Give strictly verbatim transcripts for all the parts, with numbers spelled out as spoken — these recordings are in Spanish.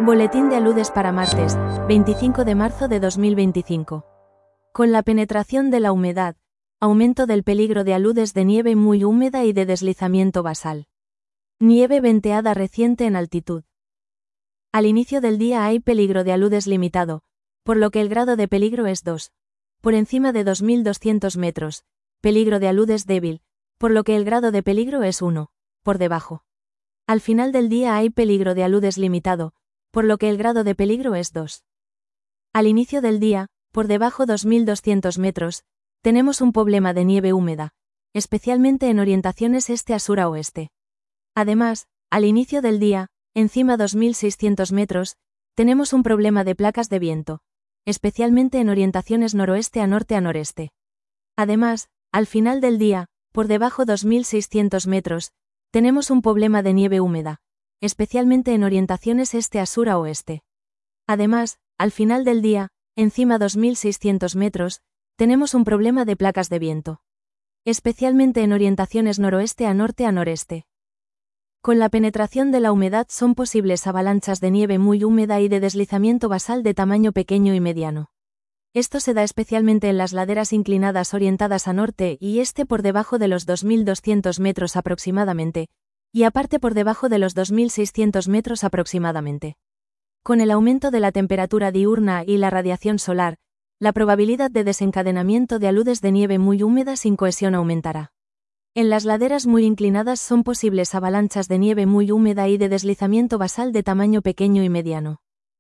Boletín de aludes para martes, veinticinco de marzo de dos mil veinticinco. Con la penetración de la humedad, aumento del peligro de aludes de nieve muy húmeda y de deslizamiento basal. Nieve venteada reciente en altitud. Al inicio del día hay peligro de aludes limitado, por lo que el grado de peligro es dos. Por encima de dos mil doscientos metros, peligro de aludes débil, por lo que el grado de peligro es uno. Por debajo. Al final del día hay peligro de aludes limitado, por lo que el grado de peligro es dos. Al inicio del día, por debajo dos mil doscientos metros, tenemos un problema de nieve húmeda, especialmente en orientaciones este a sur a oeste. Además, al inicio del día, encima dos mil seiscientos metros, tenemos un problema de placas de viento, especialmente en orientaciones noroeste a norte a noreste. Además, al final del día, por debajo dos mil seiscientos metros, tenemos un problema de nieve húmeda, especialmente en orientaciones este a sur a oeste. Además, al final del día, encima dos mil seiscientos metros, tenemos un problema de placas de viento, especialmente en orientaciones noroeste a norte a noreste. Con la penetración de la humedad son posibles avalanchas de nieve muy húmeda y de deslizamiento basal de tamaño pequeño y mediano. Esto se da especialmente en las laderas inclinadas orientadas a norte y este por debajo de los dos mil doscientos metros aproximadamente, y aparte por debajo de los dos mil seiscientos metros aproximadamente. Con el aumento de la temperatura diurna y la radiación solar, la probabilidad de desencadenamiento de aludes de nieve muy húmeda sin cohesión aumentará. En las laderas muy inclinadas son posibles avalanchas de nieve muy húmeda y de deslizamiento basal de tamaño pequeño y mediano.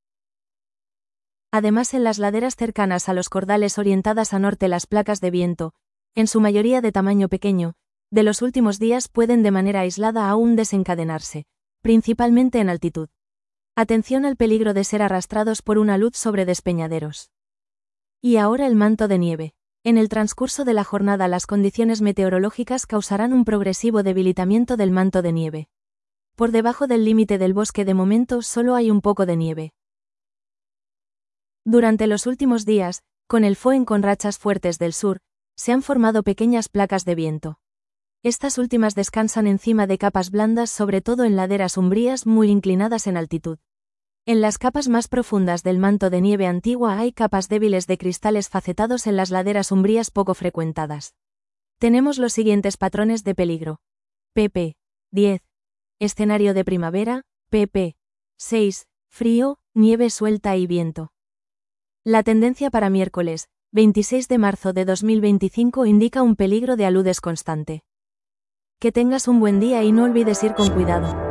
Además, en las laderas cercanas a los cordales orientadas a norte las placas de viento, en su mayoría de tamaño pequeño, de los últimos días pueden de manera aislada aún desencadenarse, principalmente en altitud. Atención al peligro de ser arrastrados por una luz sobre despeñaderos. Y ahora el manto de nieve. En el transcurso de la jornada las condiciones meteorológicas causarán un progresivo debilitamiento del manto de nieve. Por debajo del límite del bosque de momento solo hay un poco de nieve. Durante los últimos días, con el FOEN con rachas fuertes del sur, se han formado pequeñas placas de viento. Estas últimas descansan encima de capas blandas, sobre todo en laderas umbrías muy inclinadas en altitud. En las capas más profundas del manto de nieve antigua hay capas débiles de cristales facetados en las laderas umbrías poco frecuentadas. Tenemos los siguientes patrones de peligro. pp. diez. Escenario de primavera. pp. seis. Frío, nieve suelta y viento. La tendencia para miércoles, veintiséis de marzo de dos mil veinticinco indica un peligro de aludes constante. Que tengas un buen día y no olvides ir con cuidado.